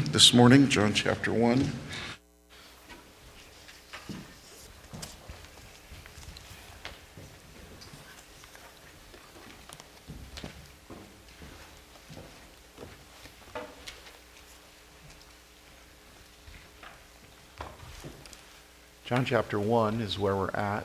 this morning, John chapter 1. John chapter 1 is where we're at.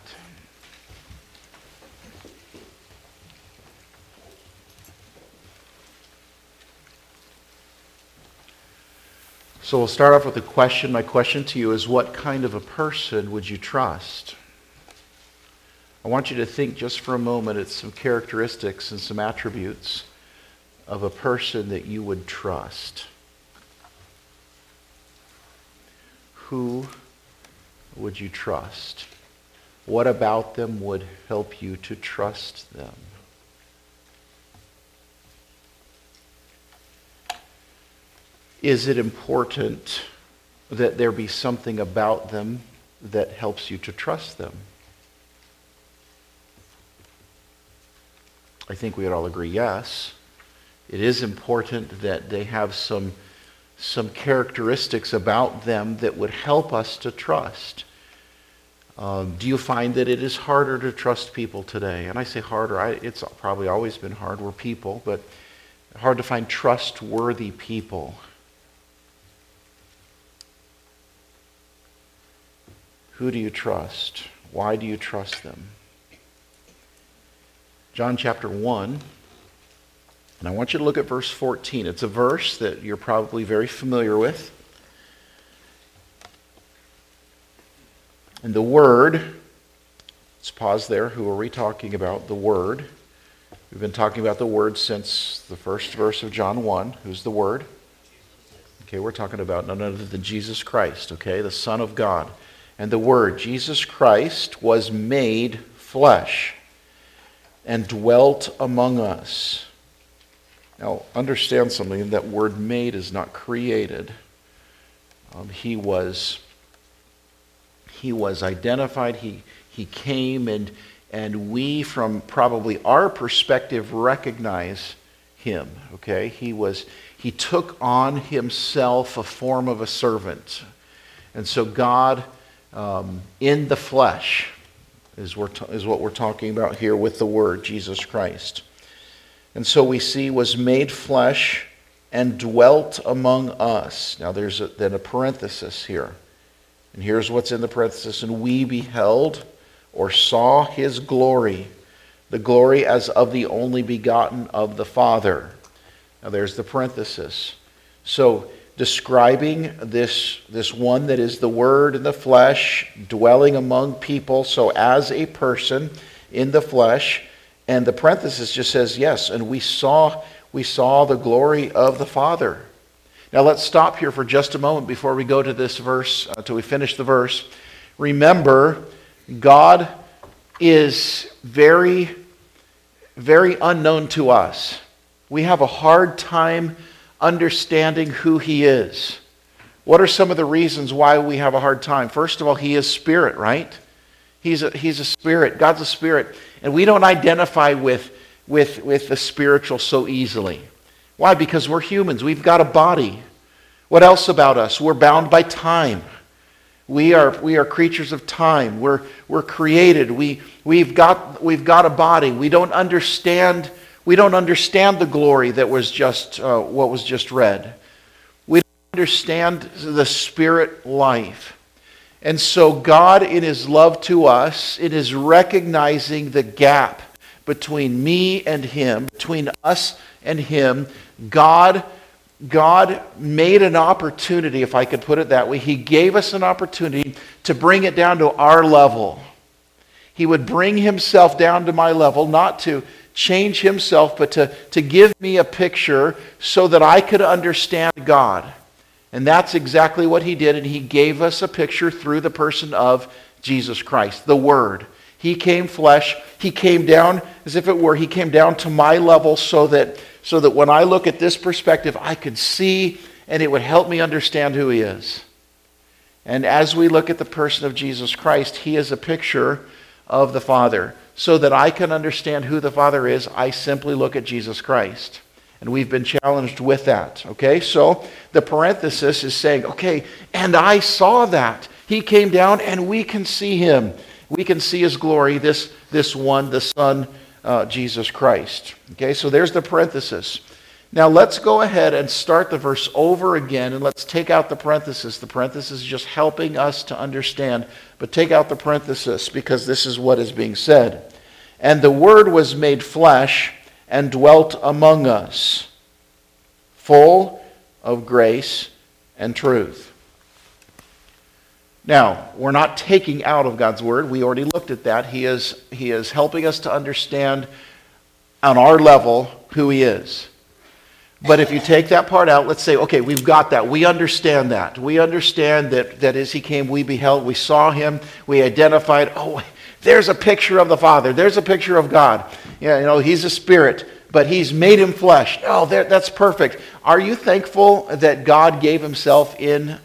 So we'll start off with a question. My question to you is, what kind of a person would you trust? I want you to think just for a moment at some characteristics and some attributes of a person that you would trust. Who would you trust? What about them would help you to trust them? Is it important that there be something about them that helps you to trust them? I think we would all agree, yes. It is important that they have some characteristics about them that would help us to trust. Do you find that it is harder to trust people today? And I say harder, it's probably always been hard. We're people, but hard to find trustworthy people. Who do you trust? Why do you trust them? John chapter 1, and I want you to look at verse 14. It's a verse that you're probably very familiar with. And the Word, let's pause there. Who are we talking about? The Word. We've been talking about the Word since the first verse of John 1. Who's the Word? Okay, we're talking about none other than Jesus Christ, okay, the Son of God. And the Word, Jesus Christ, was made flesh and dwelt among us. Now, understand something. That word made is not created. He was identified. He came, and we, from probably our perspective, recognize him. Okay, he took on himself a form of a servant, and so God, in the flesh, is what we're talking about here with the Word, Jesus Christ. And so we see was made flesh and dwelt among us. Now there's then a parenthesis here. And here's what's in the parenthesis. And we beheld or saw his glory, the glory as of the only begotten of the Father. Now there's the parenthesis. So describing this one that is the Word in the flesh, dwelling among people, so as a person in the flesh. And the parenthesis just says, yes, and we saw the glory of the Father. Now let's stop here for just a moment before we go to this verse, until we finish the verse. Remember, God is very, very unknown to us. We have a hard time understanding who he is. What are some of the reasons why we have a hard time? First of all, he is spirit, right? He's a spirit. God's a spirit. And we don't identify with the spiritual so easily. Why? Because we're humans. We've got a body. What else about us? We're bound by time. We are creatures of time. We're created. We've got a body. We don't understand the glory that was just what was just read. We don't understand the spirit life. And so God, in his love to us, it is recognizing the gap between me and him, between us and him. God made an opportunity, if I could put it that way. He gave us an opportunity to bring it down to our level. He would bring himself down to my level, not to change himself, but to give me a picture so that I could understand God. And that's exactly what he did, and he gave us a picture through the person of Jesus Christ, the Word. He came flesh. He came down, as if it were, he came down to my level so that when I look at this perspective, I could see, and it would help me understand who he is. And as we look at the person of Jesus Christ, he is a picture of the Father. So that I can understand who the Father is, I simply look at Jesus Christ. And we've been challenged with that, okay? So the parenthesis is saying, okay, and I saw that. He came down and we can see him. We can see his glory, this one, the Son, Jesus Christ. Okay, so there's the parenthesis. Now let's go ahead and start the verse over again, and let's take out the parenthesis. The parenthesis is just helping us to understand, but take out the parenthesis because this is what is being said. And the Word was made flesh and dwelt among us, full of grace and truth. Now, we're not taking out of God's Word. We already looked at that. He is helping us to understand on our level who He is. But if you take that part out, let's say, okay, we've got that. We understand that. We understand that as He came, we beheld, we saw Him, we identified, oh, there's a picture of the Father. There's a picture of God. Yeah, He's a spirit, but He's made Him flesh. Oh, that's perfect. Are you thankful that God gave Himself on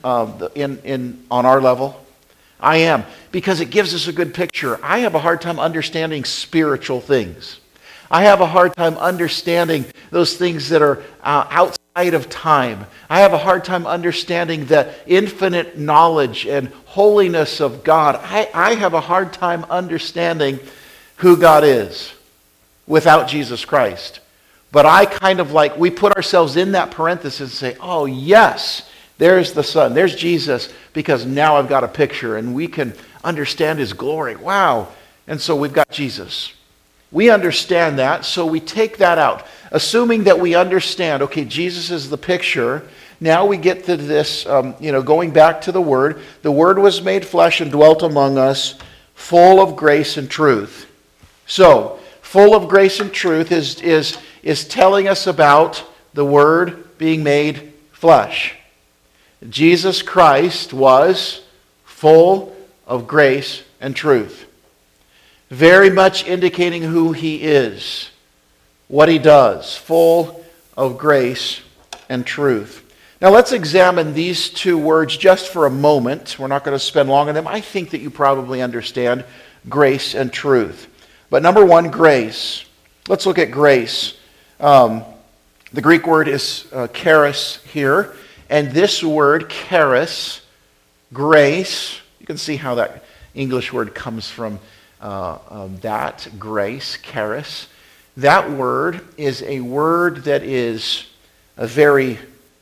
our level? I am, because it gives us a good picture. I have a hard time understanding spiritual things. I have a hard time understanding those things that are outside of time. I have a hard time understanding the infinite knowledge and holiness of God. I have a hard time understanding who God is without Jesus Christ. But I kind of we put ourselves in that parenthesis and say, oh yes, there's the Son, there's Jesus, because now I've got a picture and we can understand His glory. Wow. And so we've got Jesus. We understand that, so we take that out. Assuming that we understand, okay, Jesus is the picture, now we get to this, going back to the Word. The Word was made flesh and dwelt among us, full of grace and truth. So, full of grace and truth is telling us about the Word being made flesh. Jesus Christ was full of grace and truth. Very much indicating who He is, what He does, full of grace and truth. Now let's examine these two words just for a moment. We're not going to spend long on them. I think that you probably understand grace and truth. But number one, grace. Let's look at grace. The Greek word is charis here. And this word, charis, grace, you can see how that English word comes from that, grace, charis. That word is a word that is a very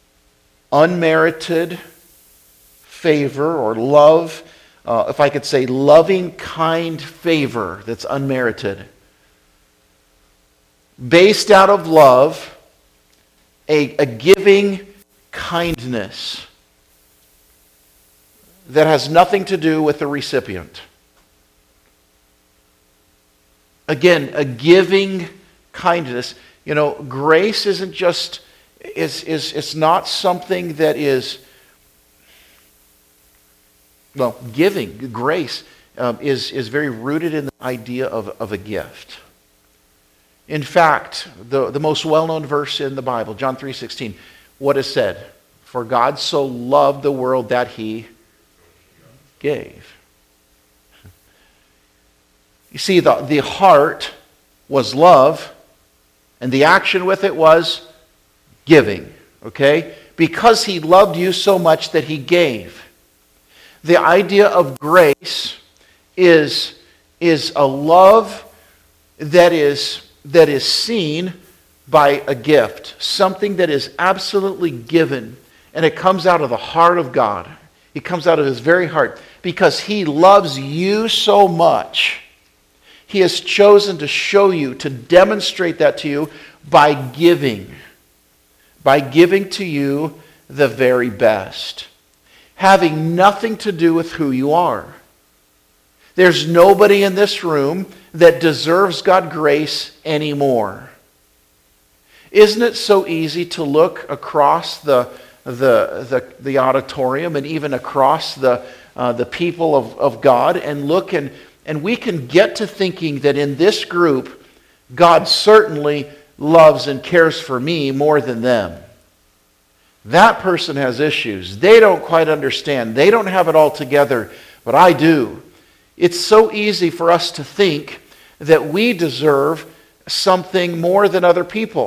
unmerited favor or love, if I could say loving, kind favor that's unmerited. Based out of love, a giving kindness that has nothing to do with the recipient. Again, a giving kindness. Grace isn't just, it's not something that is, giving. Grace is very rooted in the idea of a gift. In fact, the most well-known verse in the Bible, John 3:16, what is said? For God so loved the world that He gave. You see, the heart was love, and the action with it was giving, okay? Because He loved you so much that He gave. The idea of grace is a love that is seen by a gift, something that is absolutely given, and it comes out of the heart of God. It comes out of His very heart because He loves you so much. He has chosen to show you, to demonstrate that to you by giving to you the very best, having nothing to do with who you are. There's nobody in this room that deserves God's grace anymore. Isn't it so easy to look across the auditorium and even across the people of God and look and we can get to thinking that in this group, God certainly loves and cares for me more than them. That person has issues. They don't quite understand. They don't have it all together, but I do. It's so easy for us to think that we deserve something more than other people.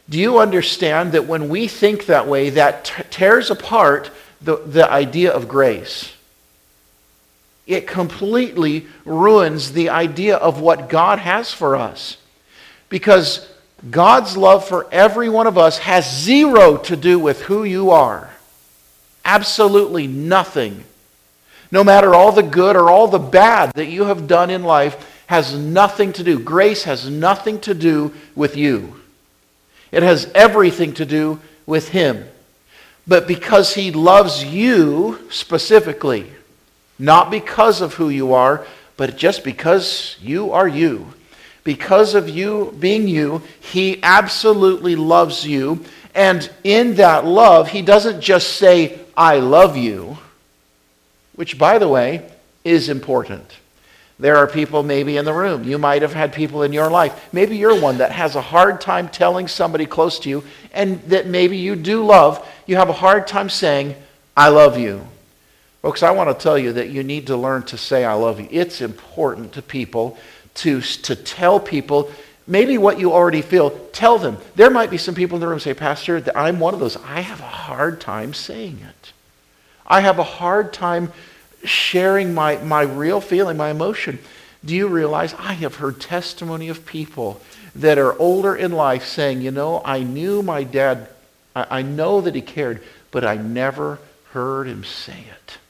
Do you understand that when we think that way, that tears apart the idea of grace? It completely ruins the idea of what God has for us. Because God's love for every one of us has zero to do with who you are. Absolutely nothing. No matter all the good or all the bad that you have done in life has nothing to do. Grace has nothing to do with you. It has everything to do with Him. But because He loves you specifically, not because of who you are, but just because you are you. Because of you being you, He absolutely loves you. And in that love, He doesn't just say, I love you, which, by the way, is important. There are people maybe in the room. You might have had people in your life. Maybe you're one that has a hard time telling somebody close to you, and that maybe you do love. You have a hard time saying, I love you. Folks, I want to tell you that you need to learn to say I love you. It's important to people to tell people maybe what you already feel. Tell them. There might be some people in the room who say, Pastor, I'm one of those. I have a hard time saying it. I have a hard time sharing my real feeling, my emotion. Do you realize I have heard testimony of people that are older in life saying, I knew my dad, I know that he cared, but I never heard him say it.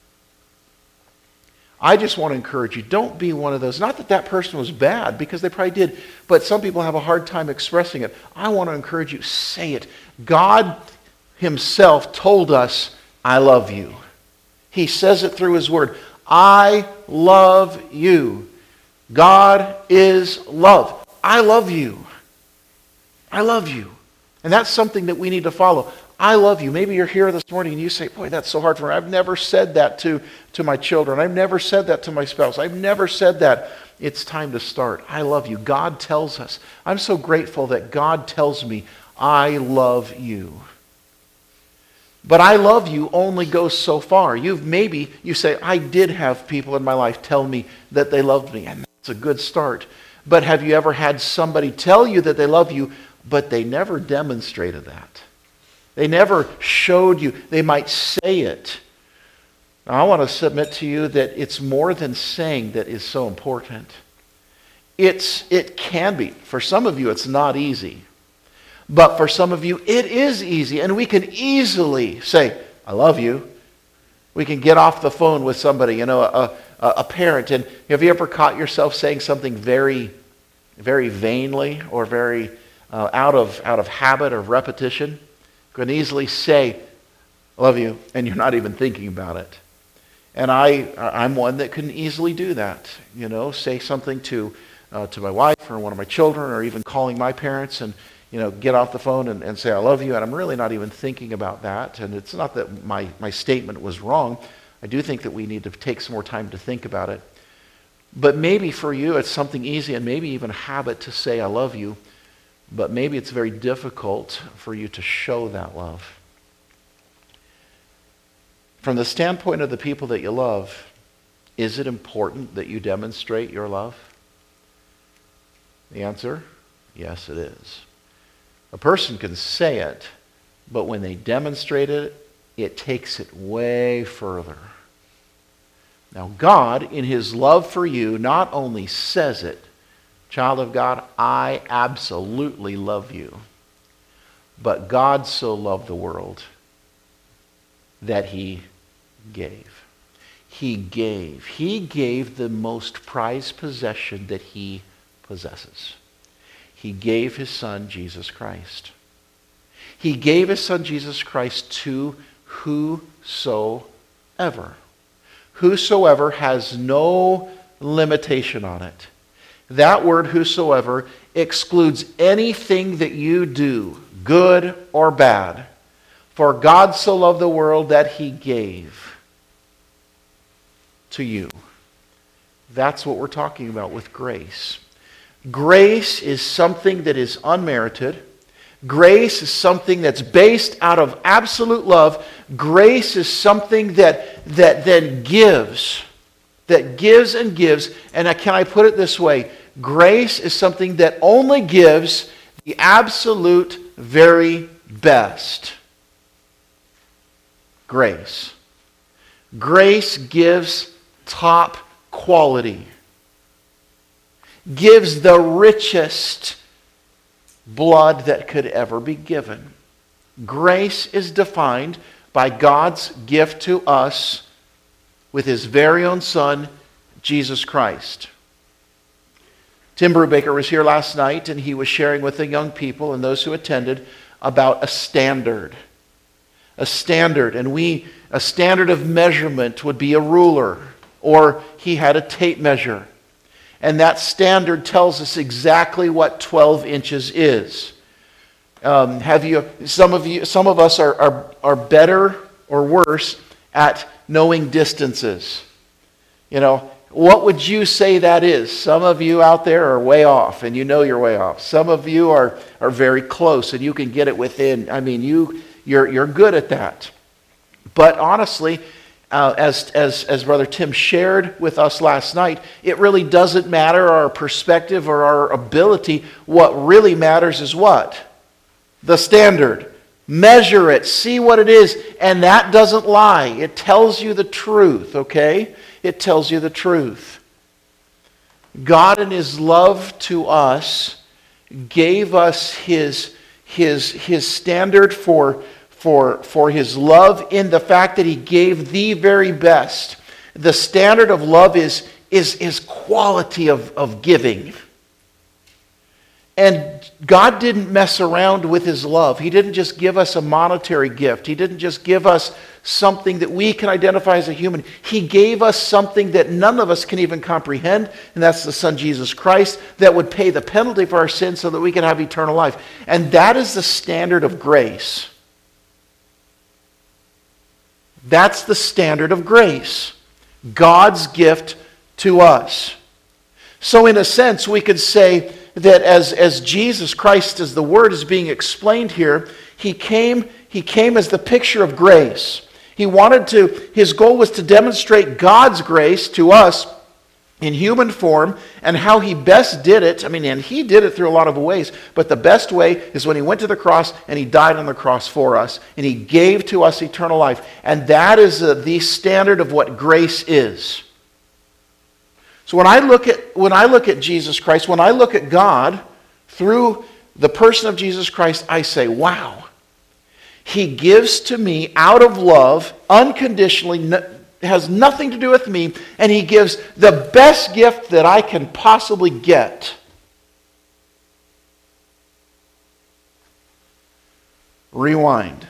I just want to encourage you, don't be one of those. Not that that person was bad, because they probably did, but some people have a hard time expressing it. I want to encourage you, say it. God Himself told us, I love you. He says it through His Word. I love you. God is love. I love you. I love you. And that's something that we need to follow. I love you. Maybe you're here this morning and you say, boy, that's so hard for me. I've never said that to my children. I've never said that to my spouse. I've never said that. It's time to start. I love you. God tells us. I'm so grateful that God tells me, I love you. But I love you only goes so far. You say, I did have people in my life tell me that they loved me, and that's a good start. But have you ever had somebody tell you that they love you, but they never demonstrated that? They never showed you. They might say it. Now, I want to submit to you that it's more than saying that is so important. It can be. For some of you, it's not easy. But for some of you, it is easy. And we can easily say, I love you. We can get off the phone with somebody, a parent. And have you ever caught yourself saying something very, very vainly or very out of habit or repetition? You can easily say, I love you, and you're not even thinking about it. And I'm one that can easily do that. Say something to my wife or one of my children, or even calling my parents and get off the phone and say, I love you, and I'm really not even thinking about that. And it's not that my statement was wrong. I do think that we need to take some more time to think about it. But maybe for you, it's something easy and maybe even a habit to say, I love you. But maybe it's very difficult for you to show that love. From the standpoint of the people that you love, is it important that you demonstrate your love? The answer, yes, it is. A person can say it, but when they demonstrate it, it takes it way further. Now, God, in His love for you, not only says it, child of God, I absolutely love you. But God so loved the world that He gave. He gave. He gave the most prized possession that He possesses. He gave His Son, Jesus Christ. He gave His Son, Jesus Christ, to whosoever. Whosoever has no limitation on it. That word whosoever excludes anything that you do, good or bad. For God so loved the world that He gave to you. That's what we're talking about with grace. Grace is something that is unmerited. Grace is something that's based out of absolute love. Grace is something that then gives. That gives and gives. And can I put it this way? Grace is something that only gives the absolute very best. Grace. Grace gives top quality. Gives the richest blood that could ever be given. Grace is defined by God's gift to us with His very own Son, Jesus Christ. Tim Brubaker was here last night, and he was sharing with the young people and those who attended about a standard. A standard, and a standard of measurement would be a ruler, or he had a tape measure. And that standard tells us exactly what 12 inches is. Some of us are better or worse at knowing distances. What would you say that is? Some of you out there are way off, and you know you're way off. Some of you are very close, and you can get it within. You're good at that. But honestly, as Brother Tim shared with us last night, it really doesn't matter our perspective or our ability. What really matters is what? The standard. Measure it. See what it is. And that doesn't lie. It tells you the truth, okay? It tells you the truth. God in His love to us gave us His standard for His love in the fact that He gave the very best. The standard of love is quality of giving. And God didn't mess around with His love. He didn't just give us a monetary gift. He didn't just give us something that we can identify as a human. He gave us something that none of us can even comprehend, and that's the Son Jesus Christ, that would pay the penalty for our sins so that we can have eternal life. And that is the standard of grace. That's the standard of grace. God's gift to us. So in a sense, we could say that as Jesus Christ, as the Word is being explained here, He came as the picture of grace. His goal was to demonstrate God's grace to us in human form, and how He best did it. And He did it through a lot of ways, but the best way is when He went to the cross and He died on the cross for us, and He gave to us eternal life. And that is the standard of what grace is. So when I look at Jesus Christ, when I look at God through the person of Jesus Christ, I say, wow. He gives to me out of love, unconditionally, has nothing to do with me, and He gives the best gift that I can possibly get. Rewind.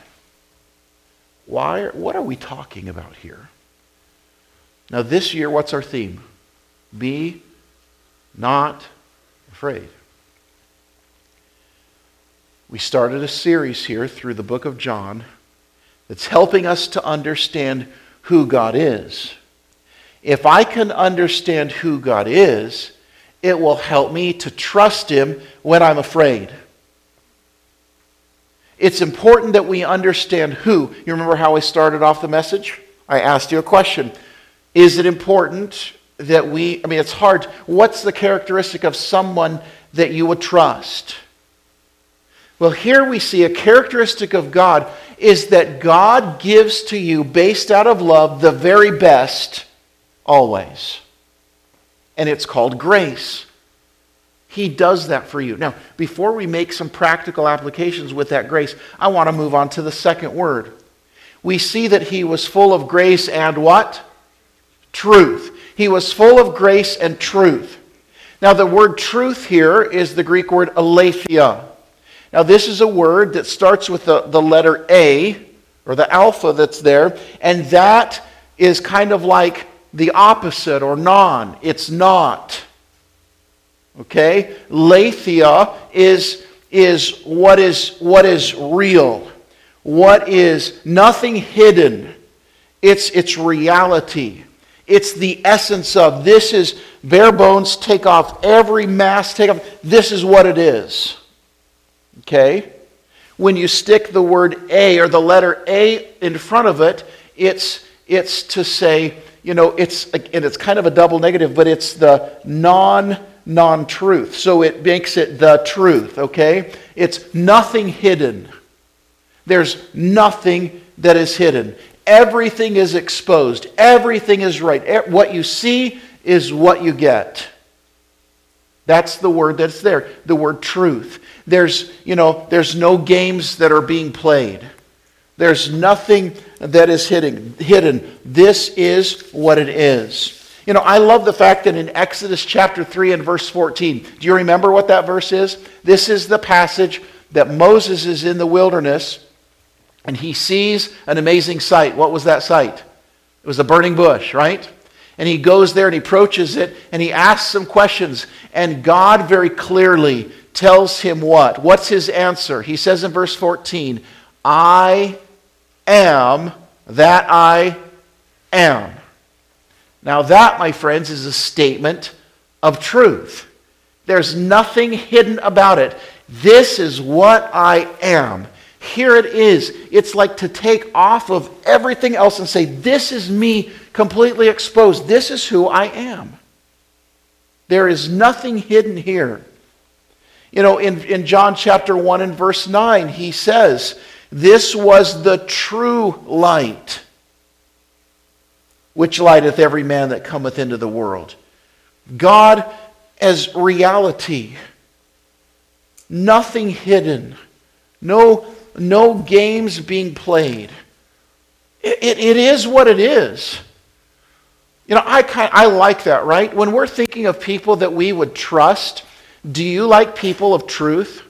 What are we talking about here? Now this year, what's our theme? Be not afraid. We started a series here through the book of John that's helping us to understand who God is. If I can understand who God is, it will help me to trust Him when I'm afraid. It's important that we understand who. You remember how I started off the message? I asked you a question. Is it important that it's hard. What's the characteristic of someone that you would trust? Well, here we see a characteristic of God is that God gives to you, based out of love, the very best always. And it's called grace. He does that for you. Now, before we make some practical applications with that grace, I want to move on to the second word. We see that He was full of grace and what? Truth. He was full of grace and truth. Now, the word truth here is the Greek word aletheia. Now, this is a word that starts with the letter A, or the alpha that's there, and that is kind of like the opposite, or non. It's not. Okay? Aletheia is what is real. What is nothing hidden. It's reality. It's the essence of, this is bare bones, take off every mask, take off, this is what it is. Okay? When you stick the word A, or the letter A in front of it, it's to say, and it's kind of a double negative, but it's the non-truth. So it makes it the truth, okay? It's nothing hidden. There's nothing that is hidden. Everything is exposed. Everything is right. What you see is what you get. That's the word that's there. The word truth. There's no games that are being played. There's nothing that is hidden. This is what it is. I love the fact that in Exodus chapter 3 and verse 14, do you remember what that verse is? This is the passage that Moses is in the wilderness and he sees an amazing sight. What was that sight? It was a burning bush, right? And he goes there and he approaches it and he asks some questions. And God very clearly tells him what? What's his answer? He says in verse 14, I am that I am. Now that, my friends, is a statement of truth. There's nothing hidden about it. This is what I am. Here it is. It's like to take off of everything else and say, this is me completely exposed. This is who I am. There is nothing hidden here. In John chapter 1 and verse 9, he says, this was the true light, which lighteth every man that cometh into the world. God as reality. Nothing hidden. No games being played. It is what it is. I like that, right? When we're thinking of people that we would trust, do you like people of truth?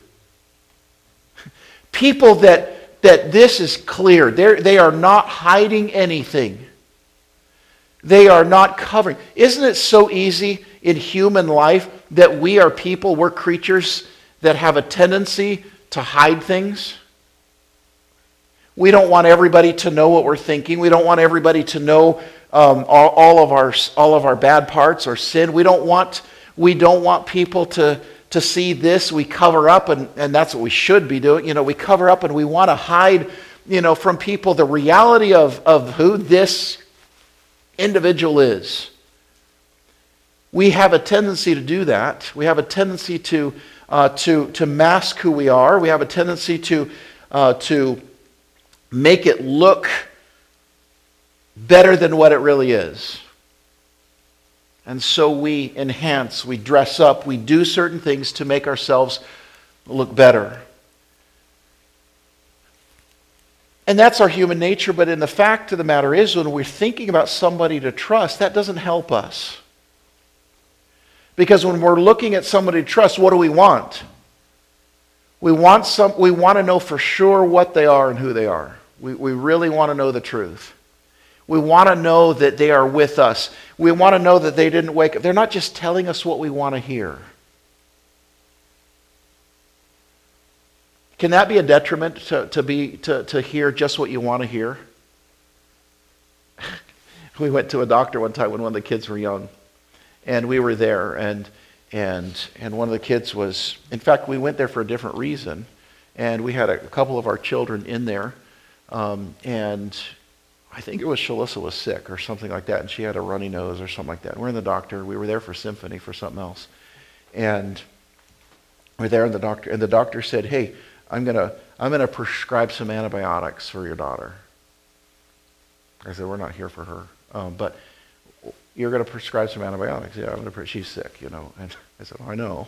People that this is clear. They are not hiding anything. They are not covering. Isn't it so easy in human life that we're creatures that have a tendency to hide things? We don't want everybody to know what we're thinking. We don't want everybody to know all of our bad parts or sin. We don't want people to see this. We cover up, and that's what we should be doing. We cover up and we want to hide, from people the reality of who this individual is. We have a tendency to do that. We have a tendency to mask who we are. We have a tendency to make it look better than what it really is. And so we enhance, we dress up, we do certain things to make ourselves look better. And that's our human nature, but in the fact of the matter is, when we're thinking about somebody to trust, that doesn't help us. Because when we're looking at somebody to trust, what do we want? We want to know for sure what they are and who they are. We really want to know the truth. We want to know that they are with us. We want to know that they didn't wake up. They're not just telling us what we want to hear. Can that be a detriment to hear just what you want to hear? We went to a doctor one time when one of the kids were young, and we were there, and one of the kids was, in fact, we went there for a different reason, and we had a couple of our children in there, and I think it was Shalissa was sick or something like that, and she had a runny nose or something like that. We're in the doctor. We were there for Symphony for something else, and we're there, and the doctor said, "Hey, I'm gonna prescribe some antibiotics for your daughter." I said, "We're not here for her, but you're going to prescribe some antibiotics." "Yeah, she's sick, And I said, "Oh, I know."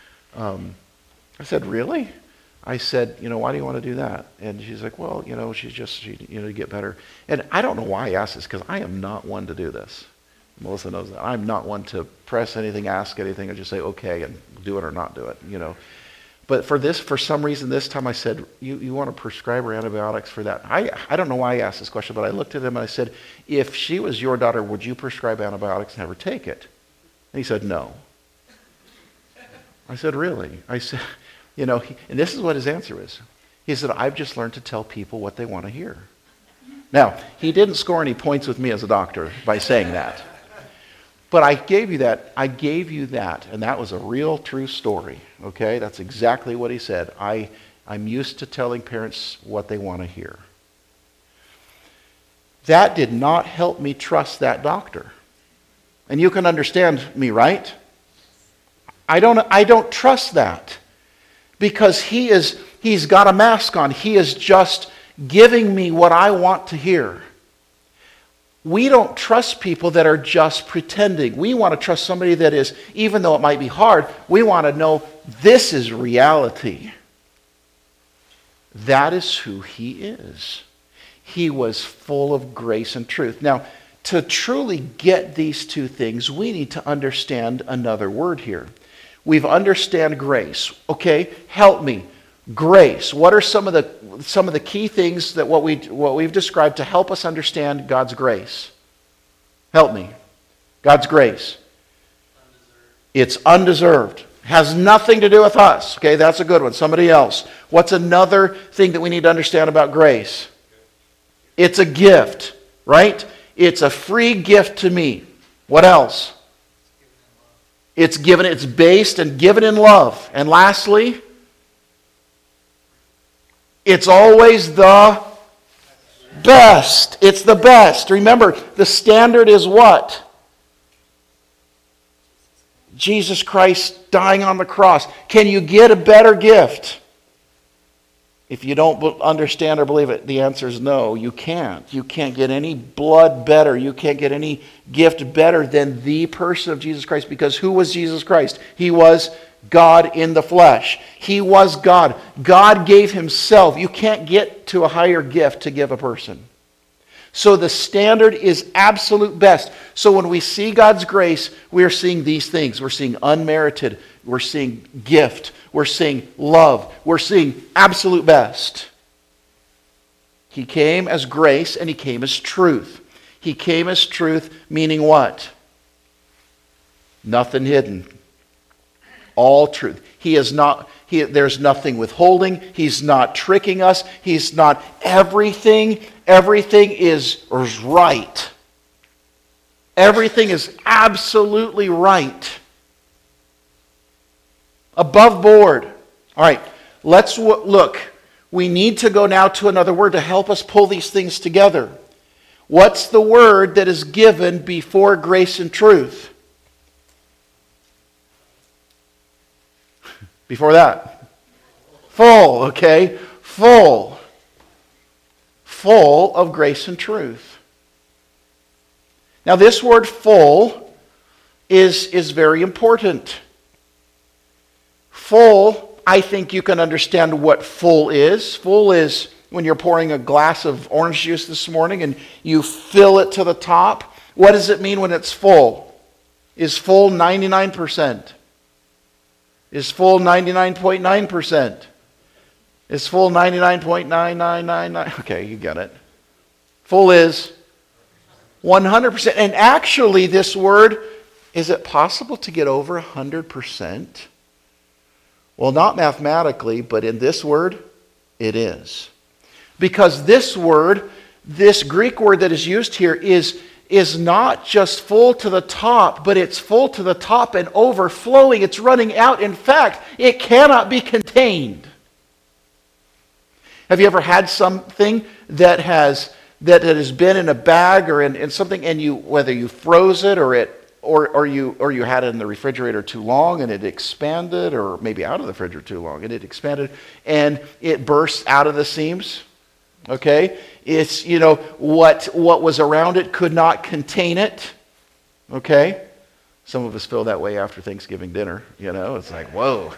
I said, "Really?" I said, "Why do you want to do that?" And she's like, "Well, she to get better." And I don't know why I asked this, because I am not one to do this. Melissa knows that. I'm not one to press anything, ask anything, and just say, okay, and do it or not do it, But for some reason, this time I said, you want to prescribe her antibiotics for that? I don't know why I asked this question, but I looked at him and I said, if she was your daughter, would you prescribe antibiotics and have her take it? And he said, no. I said, really? I said, and this is what his answer is. He said, I've just learned to tell people what they want to hear. Now, he didn't score any points with me as a doctor by saying that. But I gave you that, and that was a real, true story, okay? That's exactly what he said. I'm used to telling parents what they want to hear. That did not help me trust that doctor. And you can understand me, right? I don't trust that. Because he's got a mask on. He is just giving me what I want to hear. We don't trust people that are just pretending. We want to trust somebody that is, even though it might be hard, we want to know this is reality. That is who he is. He was full of grace and truth. Now, to truly get these two things, we need to understand another word here. We've understand grace. Okay, help me. Grace. What are some of the key things that what we've described to help us understand God's grace? Help me. God's grace. It's undeserved. Has nothing to do with us. Okay, that's a good one. Somebody else. What's another thing that we need to understand about grace? It's a gift, right? It's a free gift to me. What else? It's based and given in love. And lastly, it's always the best. It's the best. Remember, the standard is what? Jesus Christ dying on the cross. Can you get a better gift? If you don't understand or believe it, the answer is no, you can't. You can't get any blood better. You can't get any gift better than the person of Jesus Christ. Because who was Jesus Christ? He was God in the flesh. He was God. God gave himself. You can't get to a higher gift to give a person. So the standard is absolute best. So when we see God's grace, we are seeing these things. We're seeing unmerited. We're seeing gift. We're seeing love. We're seeing absolute best. He came as grace and he came as truth. He came as truth, meaning what? Nothing hidden. All truth. There's nothing withholding. He's not tricking us. He's not everything. Everything is right. Everything is absolutely right. Above board. All right, let's look. We need to go now to another word to help us pull these things together. What's the word that is given before grace and truth? Before that. Full, okay? Full. Full of grace and truth. Now this word full is very important. Full, I think you can understand what full is. Full is when you're pouring a glass of orange juice this morning and you fill it to the top. What does it mean when it's full? Is full 99%? Is full 99.9%? Is full 99.9999? Okay, you get it. Full is 100%. And actually, this word, is it possible to get over 100%? Well, not mathematically, but in this word, it is. Because this word, this Greek word that is used here is not just full to the top, but it's full to the top and overflowing. It's running out. In fact, it cannot be contained. Have you ever had something that has been in a bag or in something, and whether you froze it or you had it in the refrigerator too long and it expanded, or maybe out of the refrigerator too long and it expanded and it burst out of the seams? Okay? It's, what was around it could not contain it. Okay? Some of us feel that way after Thanksgiving dinner. It's like, whoa.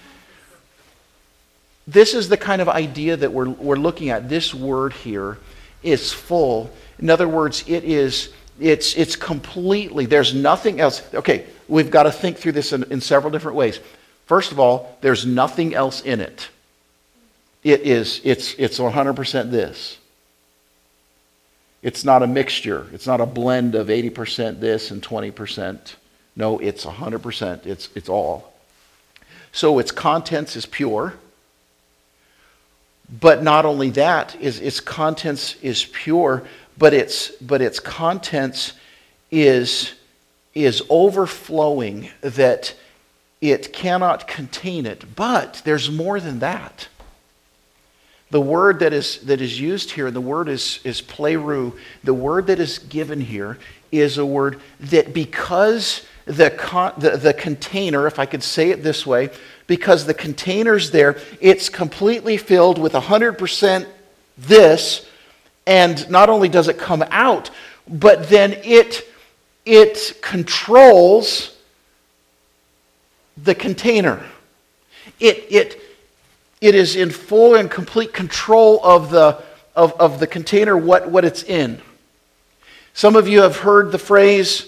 This is the kind of idea that we're looking at. This word here is full. In other words, it's completely, there's nothing else. Okay, we've got to think through this in several different ways. First of all, there's nothing else in it. It's 100% this. It's not a mixture. It's not a blend of 80% this and 20%. No, it's 100%. It's all. So its contents is pure. But not only that, its contents is pure, but its contents is overflowing, that it cannot contain it. But there's more than that. The word that is used here, the word is plerou. The word that is given here is a word that because the container, if I could say it this way, because the container's there, it's completely filled with 100% this, and not only does it come out, but then it controls the container. It is in full and complete control of the container, what it's in. Some of you have heard the phrase,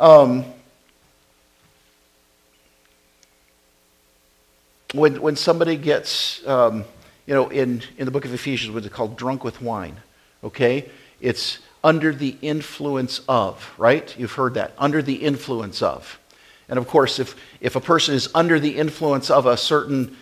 when somebody gets, in the book of Ephesians, what's it called? Drunk with wine, okay? It's under the influence of, right? You've heard that, under the influence of. And of course, if a person is under the influence of a certain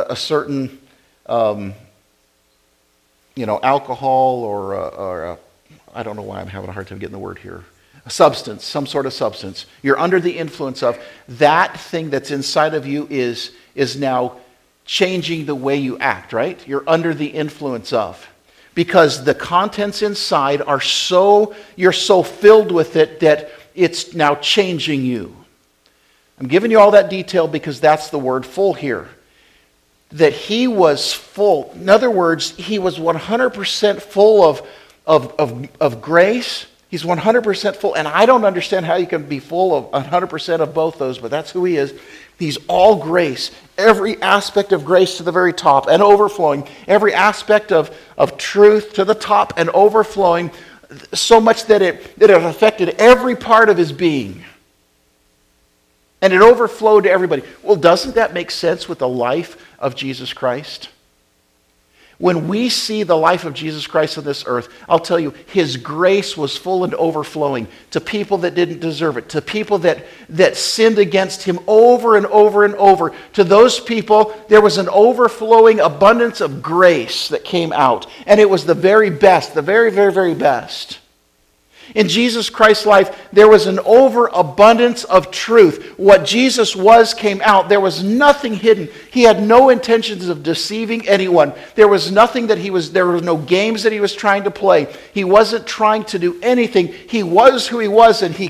alcohol or I don't know why I'm having a hard time getting the word here, a substance, some sort of substance, you're under the influence of, that thing that's inside of you is now changing the way you act, right? You're under the influence of. Because the contents inside you're so filled with it that it's now changing you. I'm giving you all that detail because that's the word full here. That he was full. In other words, he was 100% full of grace. He's 100% full. And I don't understand how you can be full of 100% of both those, but that's who he is. He's all grace. Every aspect of grace to the very top and overflowing. Every aspect of truth to the top and overflowing. So much that it affected every part of his being. And it overflowed to everybody. Well, doesn't that make sense with the life of Jesus Christ? When we see the life of Jesus Christ on this earth, I'll tell you, his grace was full and overflowing to people that didn't deserve it, to people that sinned against him over and over and over. To those people, there was an overflowing abundance of grace that came out. And it was the very best, the very, very, very best. In Jesus Christ's life, there was an overabundance of truth. What Jesus was came out. There was nothing hidden. He had no intentions of deceiving anyone. There was nothing there were no games that he was trying to play. He wasn't trying to do anything. He was who he was, and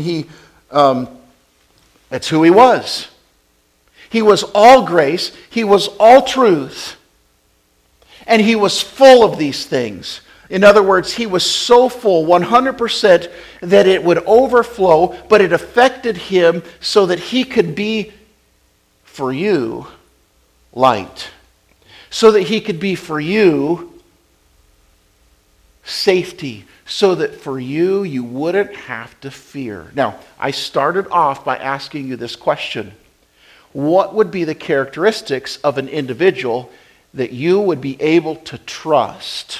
that's who he was. He was all grace. He was all truth. And he was full of these things. In other words, he was so full, 100%, that it would overflow, but it affected him so that he could be, for you, light. So that he could be, for you, safety. So that for you, you wouldn't have to fear. Now, I started off by asking you this question. What would be the characteristics of an individual that you would be able to trust?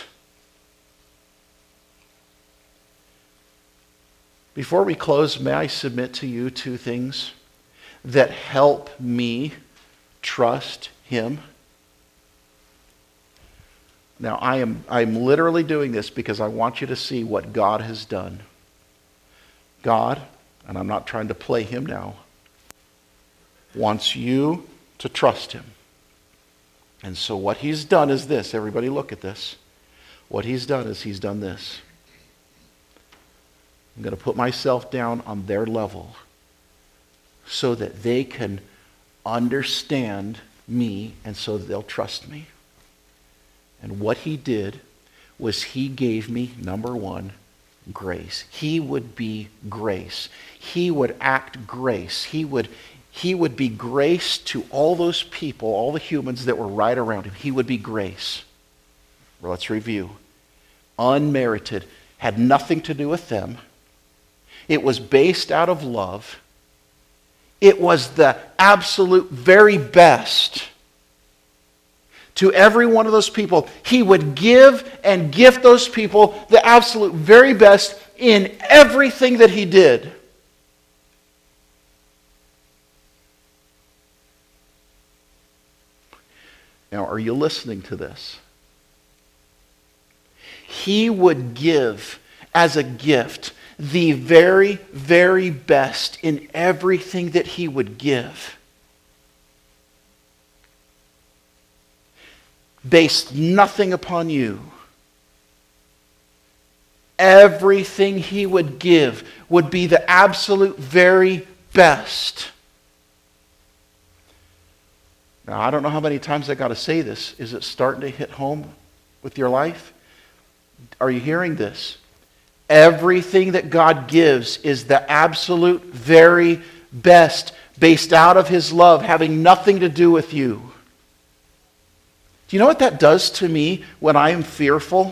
Before we close, may I submit to you two things that help me trust him? Now, I'm literally doing this because I want you to see what God has done. God, and I'm not trying to play him now, wants you to trust him. And so what he's done is this. Everybody look at this. What he's done is he's done this. I'm going to put myself down on their level so that they can understand me and so that they'll trust me. And what he did was he gave me, number one, grace. He would be grace. He would act grace. He would be grace to all those people, all the humans that were right around him. He would be grace. Well, let's review. Unmerited. Had nothing to do with them. It was based out of love. It was the absolute very best. To every one of those people, he would give and gift those people the absolute very best in everything that he did. Now, are you listening to this? He would give as a gift the very, very best in everything that he would give. Based nothing upon you. Everything he would give would be the absolute very best. Now, I don't know how many times I got to say this. Is it starting to hit home with your life? Are you hearing this? Everything that God gives is the absolute very best, based out of His love, having nothing to do with you. Do you know what that does to me when I am fearful?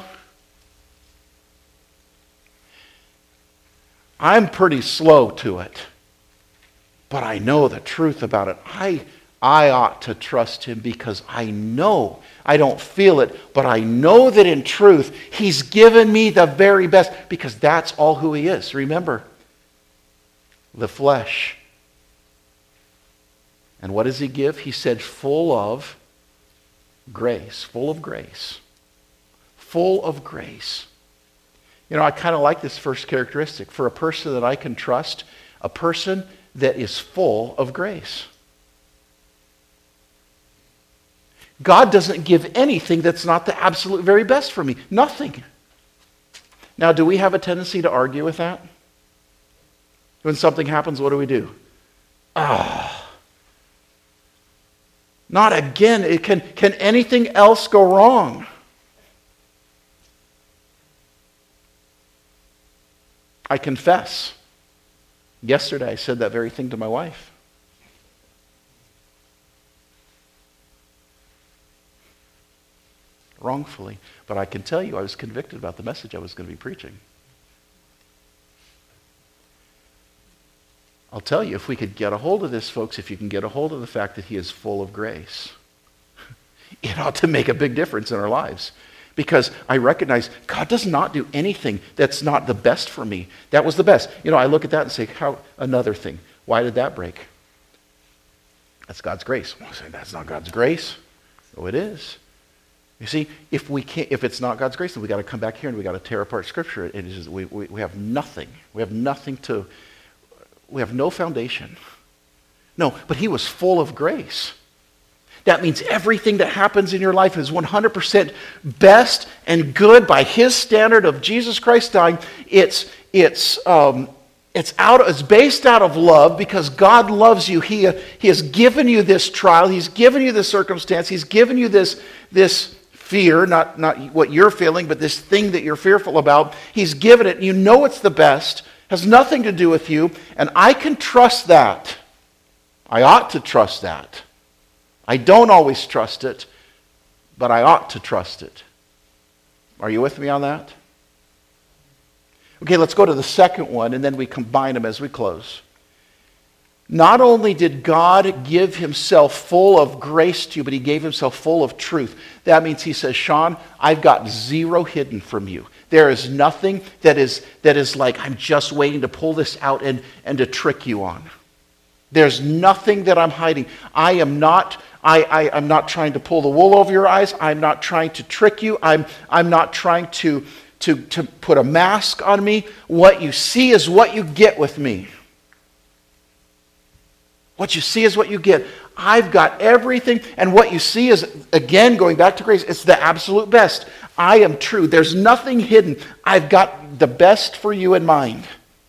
I'm pretty slow to it, but I know the truth about it. I ought to trust Him because I know, I don't feel it, but I know that in truth, He's given me the very best because that's all who He is. Remember, the flesh. And what does He give? He said, full of grace. Full of grace. Full of grace. You know, I kind of like this first characteristic. For a person that I can trust, a person that is full of grace. God doesn't give anything that's not the absolute very best for me. Nothing. Now, do we have a tendency to argue with that? When something happens, what do? Not again. Can anything else go wrong? I confess. Yesterday, I said that very thing to my wife. Wrongfully. But I can tell you I was convicted about the message I was going to be preaching. I'll tell you, if we could get a hold of this, folks, if you can get a hold of the fact that He is full of grace, it ought to make a big difference in our lives. Because I recognize God does not do anything that's not the best for me. That was the best. You know, I look at that and say, another thing. Why did that break? That's God's grace. I say, that's not God's grace. Oh, it is. You see, if it's not God's grace, then we got to come back here and we got to tear apart Scripture. It is, we have nothing. We have no foundation. No, but He was full of grace. That means everything that happens in your life is 100% best and good by His standard of Jesus Christ dying. It's based out of love because God loves you. He has given you this trial. He's given you this circumstance. He's given you this fear, not what you're feeling, but this thing that you're fearful about. He's given it. You know it's the best. Has nothing to do with you. And I can trust that. I ought to trust that. I don't always trust it, but I ought to trust it. Are you with me on that? Okay, let's go to the second one, and then we combine them as we close. Not only did God give Himself full of grace to you, but He gave Himself full of truth. That means He says, Sean, I've got zero hidden from you. There is nothing that is like, I'm just waiting to pull this out and to trick you on. There's nothing that I'm hiding. I'm not trying to pull the wool over your eyes. I'm not trying to trick you. I'm not trying to put a mask on me. What you see is what you get with me. What you see is what you get. I've got everything, and what you see is, again, going back to grace, it's the absolute best. I am true. There's nothing hidden. I've got the best for you in mind.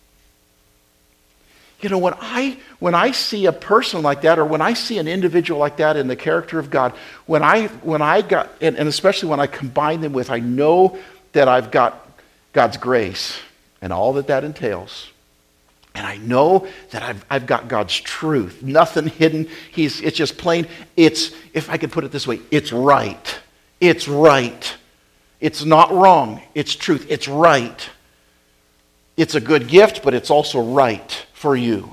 You know, when I see a person like that, or when I see an individual like that in the character of God, when I got, and especially when I combine them with, I know that I've got God's grace and all that entails. And I know that I've got God's truth. Nothing hidden. It's just plain. If I could put it this way, it's right. It's right. It's not wrong. It's truth. It's right. It's a good gift, but it's also right for you.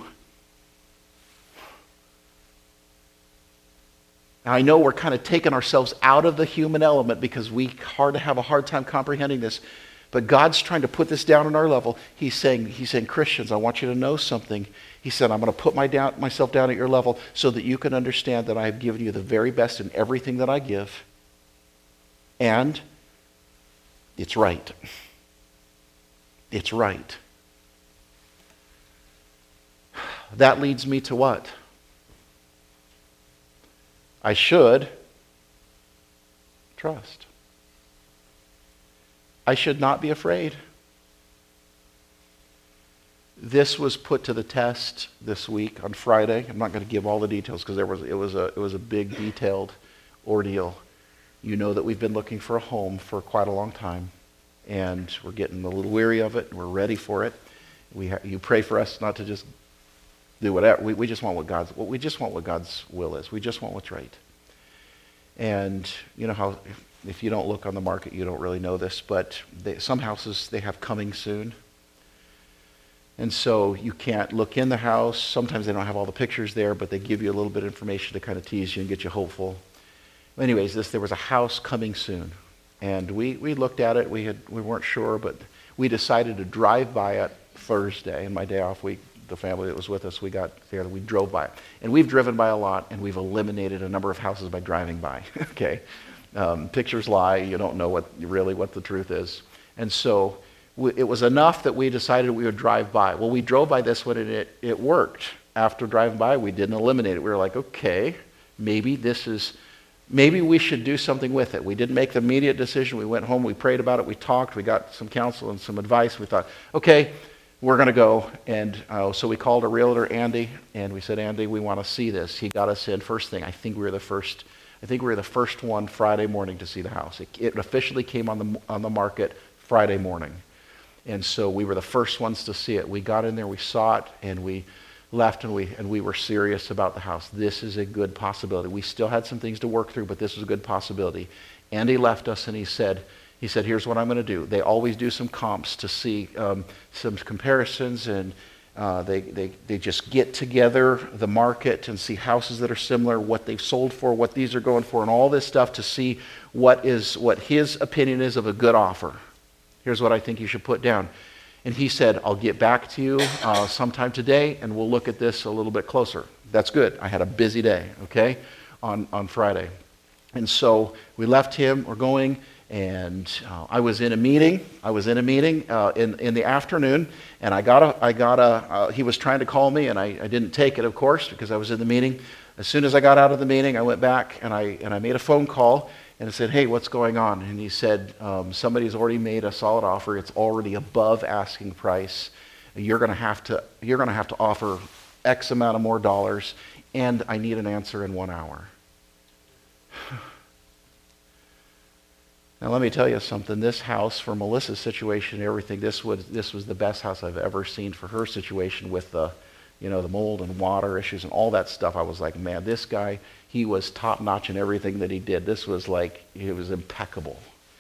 Now, I know we're kind of taking ourselves out of the human element because we have a hard time comprehending this. But God's trying to put this down on our level. He's saying, Christians, I want you to know something. He said, I'm going to put myself down at your level so that you can understand that I have given you the very best in everything that I give. And it's right. It's right. That leads me to what? I should trust. I should not be afraid. this was put to the test this week on Friday. I'm not going to give all the details because it was a big, detailed ordeal. You know that we've been looking for a home for quite a long time, and we're getting a little weary of it, and we're ready for it. You pray for us not to just do whatever. We just want what God's will is. We just want what's right. And you know how if you don't look on the market, you don't really know this, but some houses, they have coming soon. And so you can't look in the house. Sometimes they don't have all the pictures there, but they give you a little bit of information to kind of tease you and get you hopeful. Anyways, there was a house coming soon. And we looked at it. We weren't sure, but we decided to drive by it Thursday. And my day off week, the family that was with us, we got there, we drove by it. And we've driven by a lot, and we've eliminated a number of houses by driving by. Okay? Pictures lie. You don't know what the truth is. And so it was enough that we decided we would drive by. Well, we drove by this one, and it worked. After driving by, we didn't eliminate it. We were like, okay, maybe we should do something with it. We didn't make the immediate decision. We went home, we prayed about it, we talked, we got some counsel and some advice. We thought, okay, we're going to go. And so we called a realtor, Andy, and we said, Andy, we want to see this. He got us in first thing. I think we were the first one Friday morning to see the house. It officially came on the market Friday morning. And so we were the first ones to see it. We got in there, we saw it, and we left, and we were serious about the house. This is a good possibility. We still had some things to work through, but this was a good possibility. Andy left us, and he said, here's what I'm going to do. They always do some comps to see some comparisons, and they just get together the market and see houses that are similar, what they've sold for, what these are going for, and all this stuff to see what his opinion is of a good offer. Here's what I think you should put down. And he said, I'll get back to you sometime today, and we'll look at this a little bit closer. That's good. I had a busy day, okay, on Friday. And so we left him. We're going, and I was in a meeting. In the afternoon, and he was trying to call me, and I didn't take it, of course, because I was in the meeting. As soon as I got out of the meeting, I went back, and I made a phone call, and I said, hey, what's going on? And he said, somebody's already made a solid offer. It's already above asking price. You're going to have to offer X amount of more dollars, and I need an answer in 1 hour. Now, let me tell you something. This house, for Melissa's situation and everything, this was the best house I've ever seen for her situation with the mold and water issues and all that stuff. I was like, man, this guy, he was top-notch in everything that he did. This was like, it was impeccable.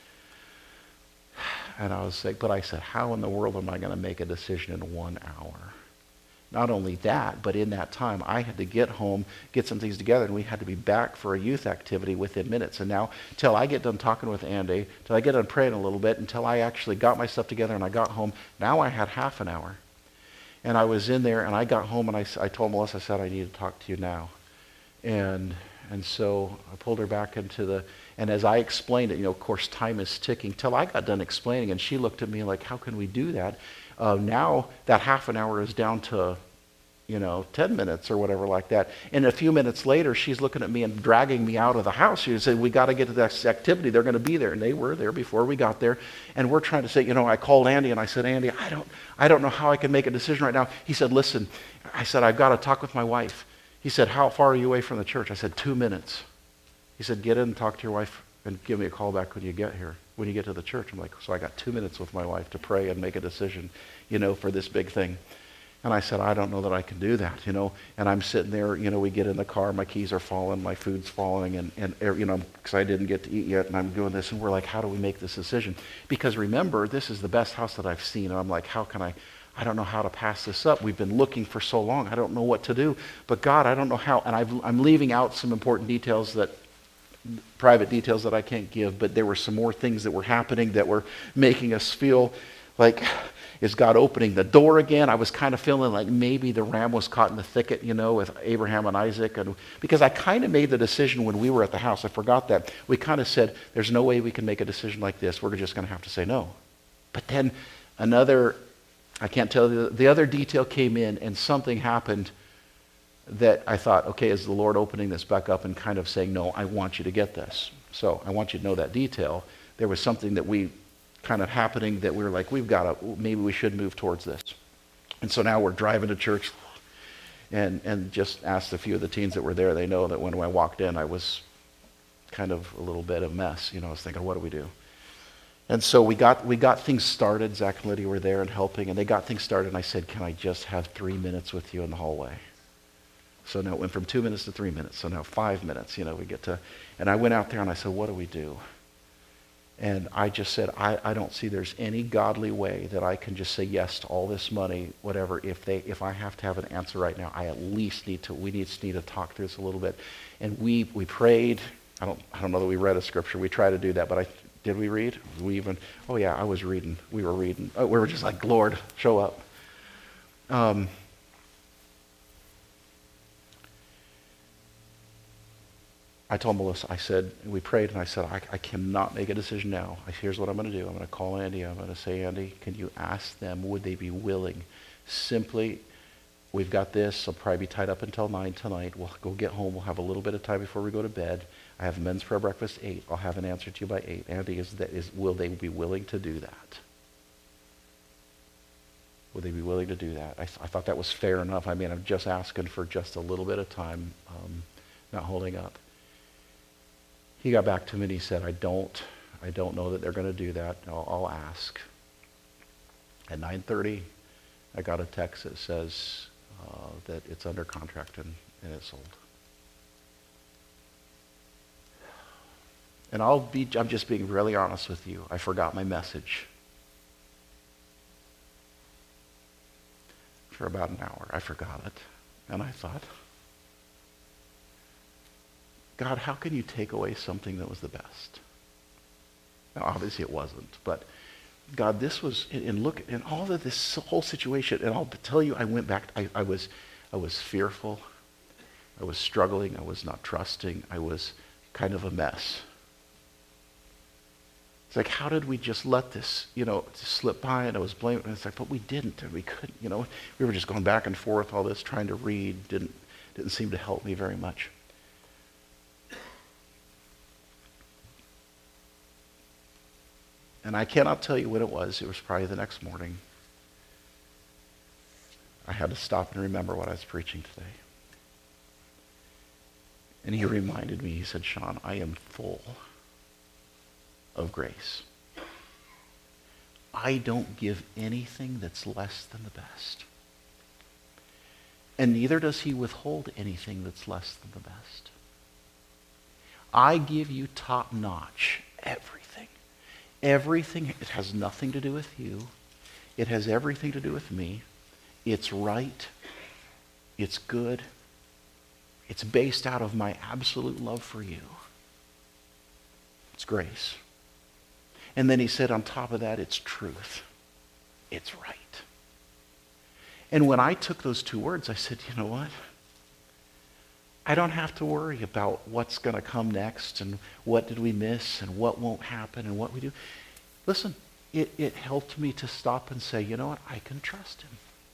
And I was like, but I said, how in the world am I going to make a decision in 1 hour? Not only that, but in that time, I had to get home, get some things together, and we had to be back for a youth activity within minutes. And now, till I get done talking with Andy, till I get done praying a little bit, until I actually got my stuff together and I got home, now I had half an hour. And I was in there, and I got home, and I told Melissa, I said, I need to talk to you now. And so I pulled her back and as I explained it, of course, time is ticking, till I got done explaining, and she looked at me like, how can we do that? Now that half an hour is down to, 10 minutes or whatever like that. And a few minutes later, she's looking at me and dragging me out of the house. She said, we got to get to this activity. They're going to be there. And they were there before we got there. And we're trying to say, I called Andy and I said, Andy, I don't know how I can make a decision right now. He said, listen, I said, I've got to talk with my wife. He said, how far are you away from the church? I said, 2 minutes. He said, get in and talk to your wife and give me a call back when you get here, when you get to the church. I'm like, so I got 2 minutes with my wife to pray and make a decision, for this big thing. And I said, I don't know that I can do that, And I'm sitting there, we get in the car, my keys are falling, my food's falling, and because I didn't get to eat yet, and I'm doing this, and we're like, how do we make this decision? Because remember, this is the best house that I've seen, and I'm like, how can I don't know how to pass this up. We've been looking for so long. I don't know what to do. But God, I don't know how. And I'm leaving out some important details private details that I can't give, but there were some more things that were happening that were making us feel like, is God opening the door again? I was kind of feeling like maybe the ram was caught in the thicket, with Abraham and Isaac. And because I kind of made the decision when we were at the house, I forgot that. We kind of said, there's no way we can make a decision like this. We're just going to have to say no. But then I can't tell you, the other detail came in, and something happened that I thought, okay, is the Lord opening this back up and kind of saying, no, I want you to get this. So I want you to know that detail. There was something that we kind of happening that we were like, maybe we should move towards this. And so now we're driving to church, and just asked a few of the teens that were there. They know that when I walked in, I was kind of a little bit of a mess. I was thinking, what do we do? And so we got things started. Zach and Lydia were there and helping, and they got things started. And I said, can I just have 3 minutes with you in the hallway? So now it went from 2 minutes to 3 minutes. So now 5 minutes, we get to, and I went out there and I said, what do we do? And I just said, I don't see there's any godly way that I can just say yes to all this money, whatever. If I have to have an answer right now, I at least need to talk through this a little bit. And we prayed. I don't know that we read a scripture. We tried to do that, but did we read? Oh yeah, I was reading. We were reading. We were just like, Lord, show up. I told Melissa, I said, we prayed, and I said, I cannot make a decision now. Here's what I'm going to do. I'm going to call Andy. I'm going to say, Andy, can you ask them, would they be willing? Simply, we've got this. I'll probably be tied up until 9 tonight. We'll go get home. We'll have a little bit of time before we go to bed. I have men's prayer breakfast 8. I'll have an answer to you by 8. Andy, will they be willing to do that? Would they be willing to do that? I thought that was fair enough. I'm just asking for just a little bit of time, not holding up. He got back to me and he said, I don't know that they're going to do that. I'll ask. At 9:30, I got a text that says that it's under contract and it's sold. And I'm just being really honest with you. I forgot my message. For about an hour, I forgot it. And I thought, God, how can you take away something that was the best? Now, obviously it wasn't, but God, this was, and look, in all of this whole situation, and I'll tell you, I went back, I was fearful, I was struggling, I was not trusting, I was kind of a mess. It's like, how did we just let this, slip by? And I was blaming, and it's like, but we didn't, and we couldn't, we were just going back and forth, all this, trying to read, didn't seem to help me very much. And I cannot tell you what it was. It was probably the next morning. I had to stop and remember what I was preaching today. And he reminded me, he said, Sean, I am full of grace. I don't give anything that's less than the best. And neither does he withhold anything that's less than the best. I give you top-notch everything. Everything, it has nothing to do with you. It has everything to do with me. It's right. It's good. It's based out of my absolute love for you. It's grace. And then he said on top of that, it's truth. It's right. And when I took those two words, I said, you know what? I don't have to worry about what's going to come next and what did we miss and what won't happen and what we do. Listen, it helped me to stop and say, you know what? I can trust him.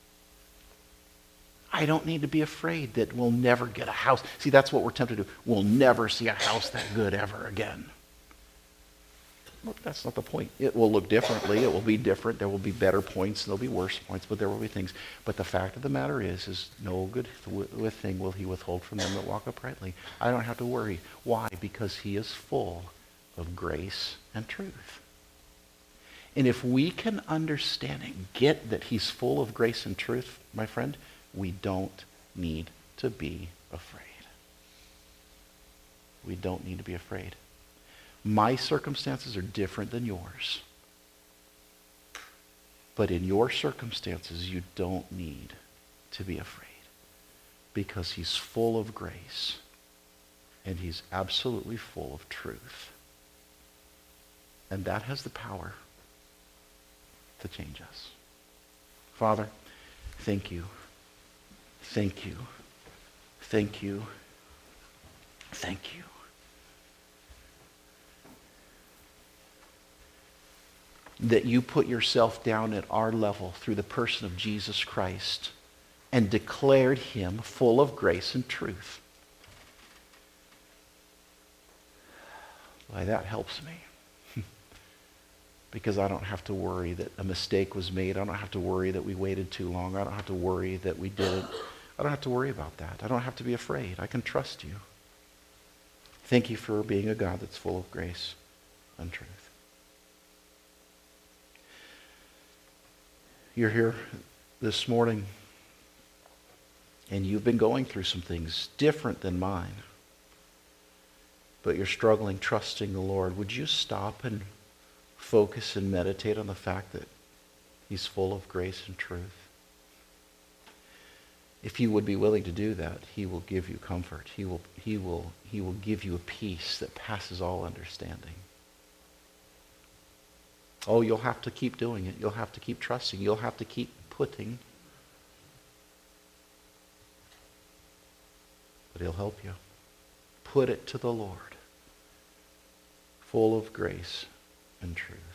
I don't need to be afraid that we'll never get a house. See, that's what we're tempted to do. We'll never see a house that good ever again. Well, that's not the point. It will look differently. It will be different. There will be better points. There'll be worse points, but there will be things. But the fact of the matter is no good thing will he withhold from them that walk uprightly. I don't have to worry. Why? Because he is full of grace and truth. And if we can understand and get that he's full of grace and truth, my friend, we don't need to be afraid. We don't need to be afraid. My circumstances are different than yours. But in your circumstances, you don't need to be afraid because he's full of grace and he's absolutely full of truth. And that has the power to change us. Father, thank you. Thank you. Thank you. Thank you. That you put yourself down at our level through the person of Jesus Christ and declared him full of grace and truth. Why, that helps me. because I don't have to worry that a mistake was made. I don't have to worry that we waited too long. I don't have to worry that we didn't. I don't have to worry about that. I don't have to be afraid. I can trust you. Thank you for being a God that's full of grace and truth. You're here this morning, and you've been going through some things different than mine, but you're struggling, trusting the Lord. Would you stop and focus and meditate on the fact that he's full of grace and truth? If you would be willing to do that, he will give you comfort. He will give you a peace that passes all understanding. Oh, you'll have to keep doing it. You'll have to keep trusting. You'll have to keep putting. But he'll help you. Put it to the Lord. Full of grace and truth.